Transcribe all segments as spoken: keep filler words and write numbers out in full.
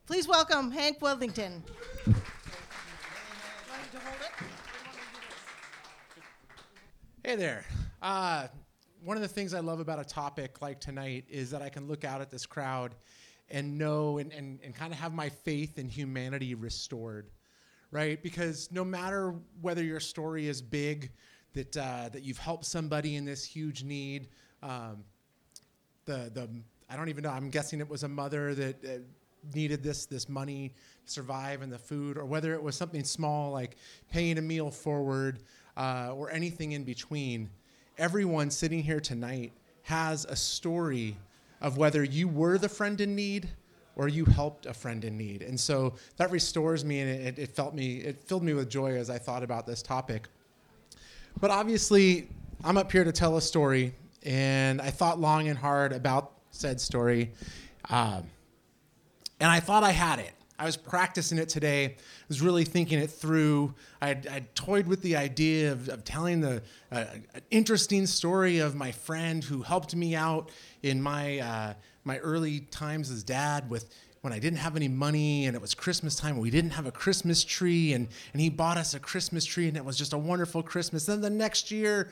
Please welcome Hank Worthington. Hey there. Uh, one of the things I love about a topic like tonight is that I can look out at this crowd and know and, and, and kind of have my faith in humanity restored, right? Because no matter whether your story is big, that uh, that you've helped somebody in this huge need, um, the the I don't even know. I'm guessing it was a mother that uh, needed this this money to survive and the food, or whether it was something small like paying a meal forward. Uh, or anything in between, everyone sitting here tonight has a story of whether you were the friend in need or you helped a friend in need. And so that restores me, and it, it felt me, it filled me with joy as I thought about this topic. But obviously, I'm up here to tell a story, and I thought long and hard about said story, um, and I thought I had it. I was practicing it today. I was really thinking it through. I I toyed with the idea of, of telling the uh, an interesting story of my friend who helped me out in my uh, my early times as dad with when I didn't have any money and it was Christmas time and we didn't have a Christmas tree, and, and he bought us a Christmas tree and it was just a wonderful Christmas. Then the next year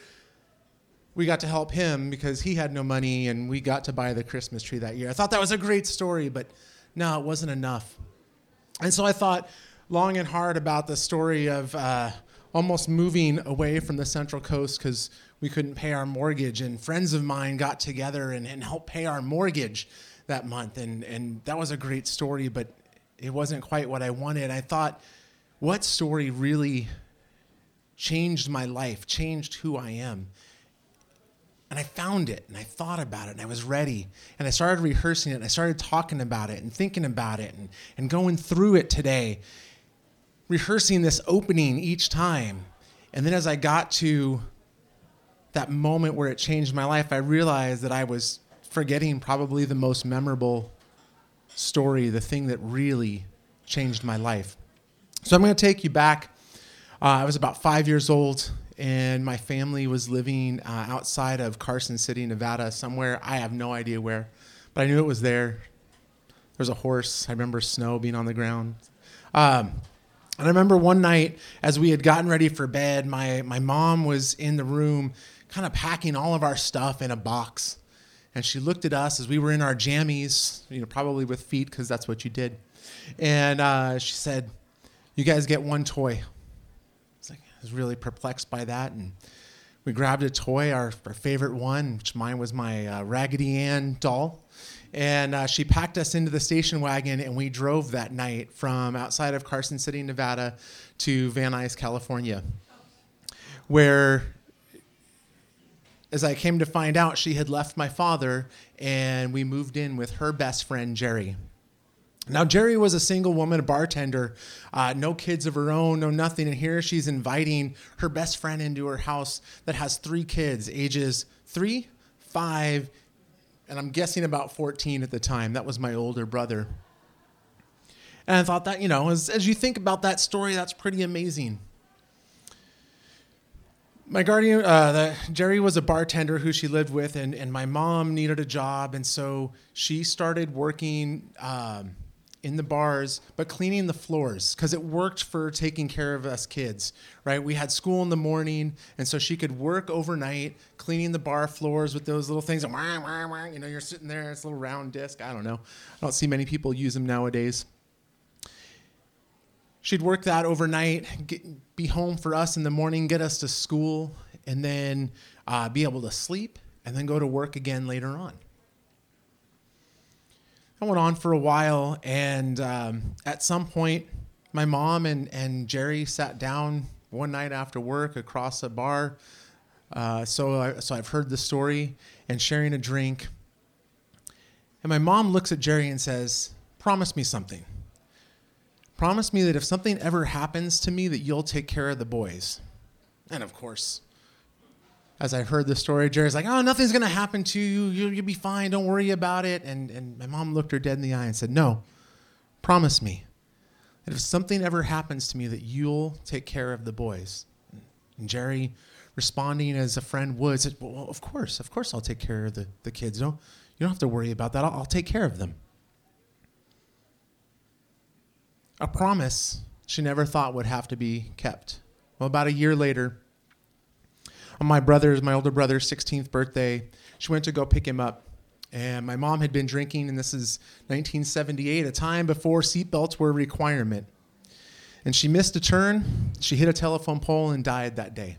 we got to help him because he had no money and we got to buy the Christmas tree that year. I thought that was a great story, but no, it wasn't enough. And so I thought long and hard about the story of uh, almost moving away from the Central Coast because we couldn't pay our mortgage. And friends of mine got together and, and helped pay our mortgage that month. And, and that was a great story, but it wasn't quite what I wanted. I thought, what story really changed my life, changed who I am? And I found it, and I thought about it, and I was ready. And I started rehearsing it, and I started talking about it and thinking about it and, and going through it today, rehearsing this opening each time. And then as I got to that moment where it changed my life, I realized that I was forgetting probably the most memorable story, the thing that really changed my life. So I'm going to take you back. Uh, I was about five years old. And my family was living uh, outside of Carson City, Nevada, somewhere. I have no idea where, but I knew it was there. There was a horse. I remember snow being on the ground. Um, and I remember one night as we had gotten ready for bed, my, my mom was in the room kind of packing all of our stuff in a box. And she looked at us as we were in our jammies, you know, probably with feet because that's what you did. And uh, she said, "You guys get one toy." I was really perplexed by that, and we grabbed a toy, our, our favorite one, which mine was my uh, Raggedy Ann doll, and uh, she packed us into the station wagon, and we drove that night from outside of Carson City, Nevada, to Van Nuys, California, where, as I came to find out, she had left my father, and we moved in with her best friend, Jerry. Now, Jerry was a single woman, a bartender, uh, no kids of her own, no nothing. And here she's inviting her best friend into her house that has three kids, ages three, five, and I'm guessing about fourteen at the time. That was my older brother. And I thought that, you know, as, as you think about that story, that's pretty amazing. My guardian, uh, the, Jerry was a bartender who she lived with, and, and my mom needed a job, and so she started working um, in the bars, but cleaning the floors because it worked for taking care of us kids, right? We had school in the morning, and so she could work overnight cleaning the bar floors with those little things. And wah, wah, wah, you know, you're sitting there, it's a little round disc. I don't know. I don't see many people use them nowadays. She'd work that overnight, get, be home for us in the morning, get us to school, and then uh, be able to sleep, and then go to work again later on. I went on for a while, and um, at some point, my mom and, and Jerry sat down one night after work across a bar. Uh, so, I, so I've heard the story, and sharing a drink. And my mom looks at Jerry and says, "Promise me something. Promise me that if something ever happens to me, that you'll take care of the boys." And of course, as I heard the story, Jerry's like, "Oh, nothing's going to happen to you. You'll, you'll be fine. Don't worry about it." And, and my mom looked her dead in the eye and said, "No, promise me that if something ever happens to me, that you'll take care of the boys." And Jerry, responding as a friend would, said, "Well, of course, of course I'll take care of the, the kids. Don't, you don't have to worry about that. I'll, I'll take care of them." A promise she never thought would have to be kept. Well, about a year later, on my brother's, my older brother's sixteenth birthday, she went to go pick him up. And my mom had been drinking, and this is nineteen seventy-eight, a time before seatbelts were a requirement. And she missed a turn, she hit a telephone pole and died that day.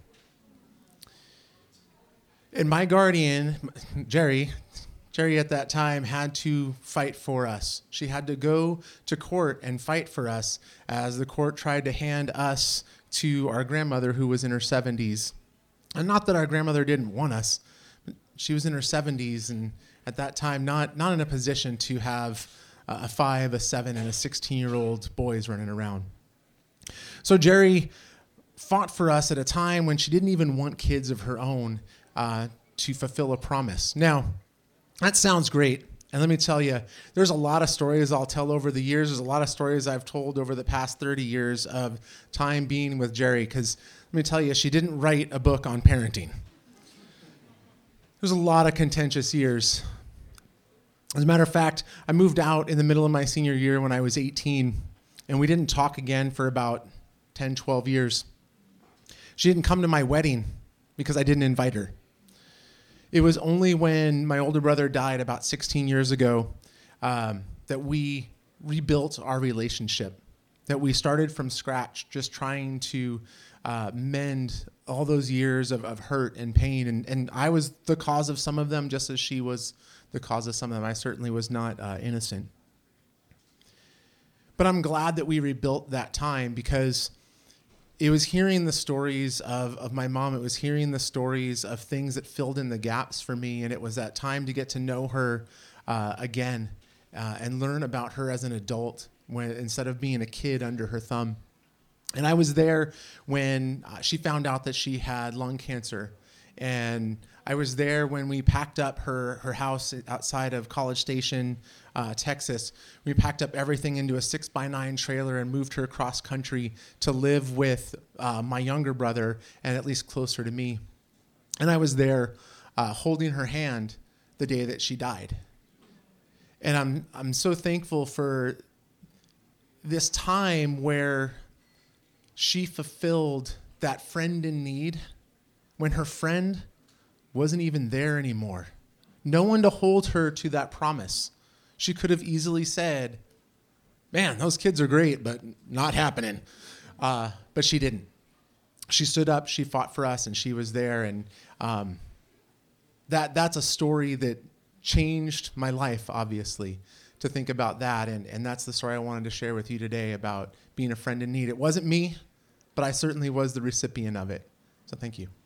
And my guardian, Jerry, Jerry at that time had to fight for us. She had to go to court and fight for us as the court tried to hand us to our grandmother, who was in her seventies. And not that our grandmother didn't want us, but she was in her seventies and at that time not, not in a position to have uh, a five, a seven, and a sixteen-year-old boys running around. So Jerry fought for us at a time when she didn't even want kids of her own uh, to fulfill a promise. Now, that sounds great. And let me tell you, there's a lot of stories I'll tell over the years. There's a lot of stories I've told over the past thirty years of time being with Jerry, because let me tell you, she didn't write a book on parenting. There's a lot of contentious years. As a matter of fact, I moved out in the middle of my senior year when I was eighteen, and we didn't talk again for about ten, twelve years. She didn't come to my wedding because I didn't invite her. It was only when my older brother died about sixteen years ago um, that we rebuilt our relationship, that we started from scratch, just trying to uh, mend all those years of, of hurt and pain. And, and I was the cause of some of them, just as she was the cause of some of them. I certainly was not uh, innocent. But I'm glad that we rebuilt that time, because it was hearing the stories of, of my mom. It was hearing the stories of things that filled in the gaps for me. And it was that time to get to know her uh, again uh, and learn about her as an adult when, instead of being a kid under her thumb. And I was there when uh, she found out that she had lung cancer. And I was there when we packed up her, her house outside of College Station, uh, Texas. We packed up everything into a six by nine trailer and moved her cross country to live with uh, my younger brother and at least closer to me. And I was there uh, holding her hand the day that she died. And I'm I'm so thankful for this time where she fulfilled that friend in need when her friend wasn't even there anymore. No one to hold her to that promise. She could have easily said, man, those kids are great, but not happening. Uh, but she didn't. She stood up, she fought for us, and she was there. And um, that that's a story that changed my life, obviously, to think about that. And, and that's the story I wanted to share with you today about being a friend in need. It wasn't me, but I certainly was the recipient of it. So thank you.